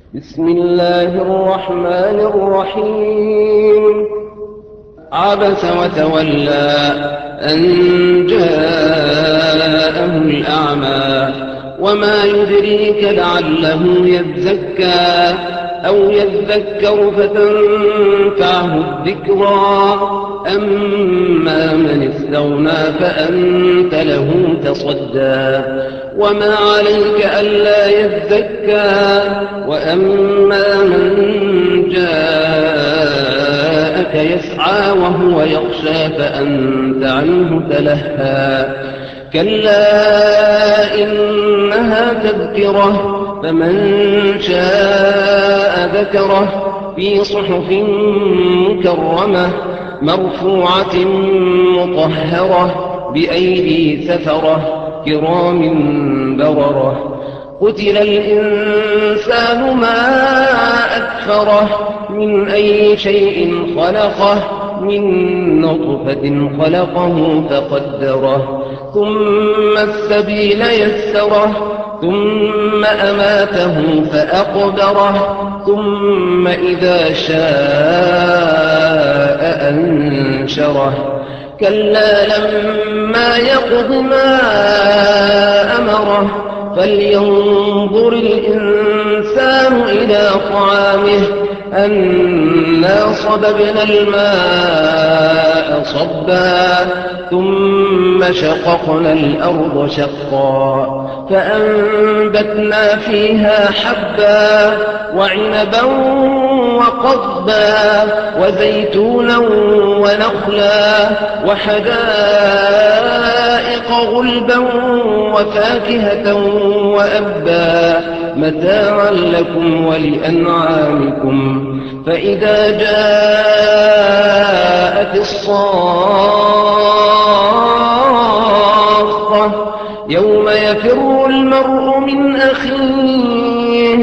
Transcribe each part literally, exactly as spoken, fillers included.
بسم الله الرحمن الرحيم. عبس وتولى أن جاءه الأعمى وما يدريك لعله يزكى أو يذكر فتنفعه الذكرى. أما من استغنى فأنت له تصدى وما عليك ألا يزكى. وأما من جاءك يسعى وهو يخشى فأنت عنه تلهى. كلا إنها تذكرة فمن شاء ذكره في صحف مكرمة مرفوعة مطهرة بأيدي سفرة كرام بررة. قتل الإنسان ما أكفره من أي شيء خلقه من نطفة خلقه فقدره ثم السبيل يسره ثم أماته فأقبره ثم إذا شاء أنشره. كلا لما يقض ما أمره فلينظر الإنسان إلى طعامه أنا صببنا الماء صبا ثم شققنا الأرض شقا فأنبتنا فيها حبا وعنبا وقضبا وزيتونا ونخلا وحدائق غلبا وفاكهة وأبا متاعا لكم ولأنعامكم. فإذا جاءت الصاخة يوم يفر المرء من أخيه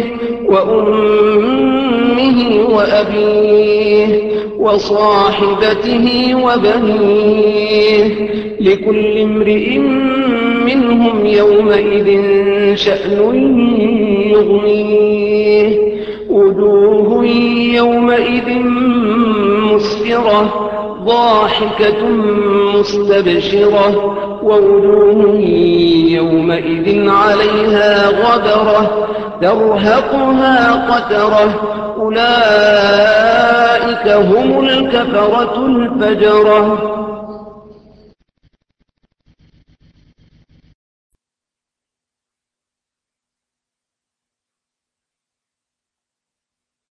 وأمه وأبيه وصاحبته وبنيه لكل امرئ منهم يومئذ شأن يغنيه. وجوه يومئذ مسفرة ضاحكة مستبشرة ووجوه يومئذ عليها غبرة ترهقها قترة أولئك هم الكفرة الفجرة.